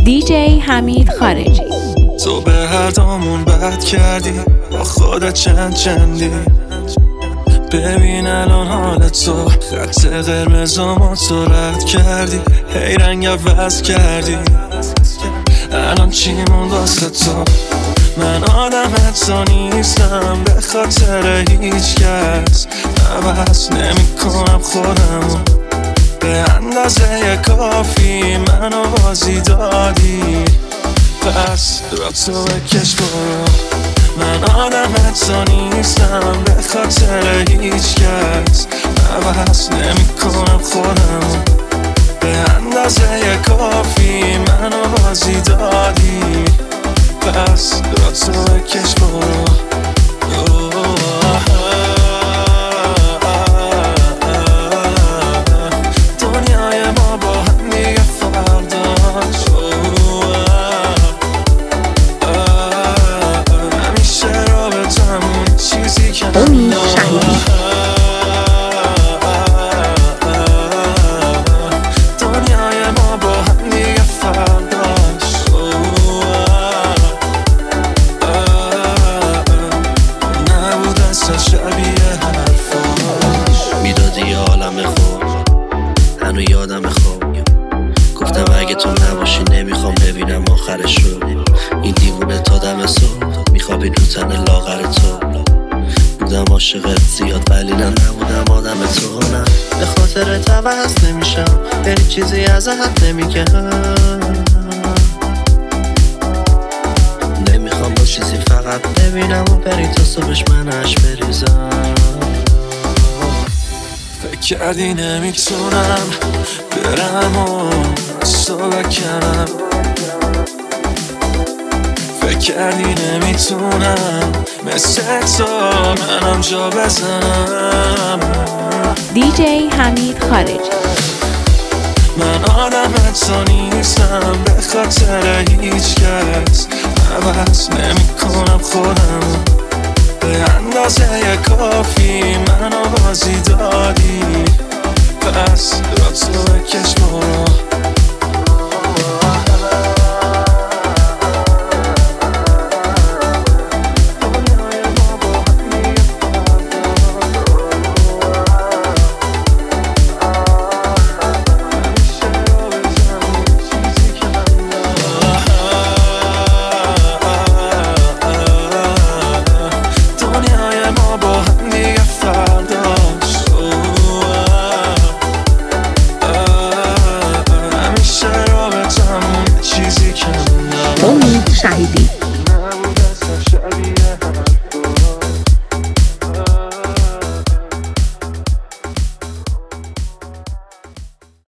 دیجی حمید خارجی. تو به هر دامون بد کردی، با خودت چندی. ببین الان حال تو، خط قرمزامو تو رد کردی، هی رنگ عوض کردی. الان چی موند واسه تو؟ من آدم تو نیستم، به خاطر هیچ کس عوض نمی کنم خودمو. به اندازه کافی منو بازی دادی، پس را تو بکش برو. من آدم تو نیستم، به خاطر هیچ کس عوض نمی کنم خودمو. به اندازه کافی منو بازی دادی، پس را تو بکش برو. دنیای ما با هم دیگه فرداش، همیشه رابطمون چیزی که امید شهیدی. دنیای ما با هم دیگه فرداش، نبود اصلا شبیه حرفاش. میدادی یه عالم خوب، هنو یادم خوب. گفتم اگه تو نباشی نمیخوام ببینم آخرشو. این دیوونه تا دم صبح میخوابی رو تن لاغر تو. بودم عاشقت زیاد ولی نبودم آدم تو. نه به خاطر عوض نمیشم، بری چیزی ازت نمیگم. نمیخوام با چیزی فقط ببینم و بری تا صبحش منش بریزم. فکر کردی نمیتونم برم و از تو بکنم. فکر کردی نمیتونم مثل تو منم جا بزنم. دیجی حمید خارجی. من آدم تو نیستم، به خاطر هیچ کس عوض نمی کنم خودم. به اندازه کافی منو بازی دادی، پس را تو بکش برو. امید شهیدی.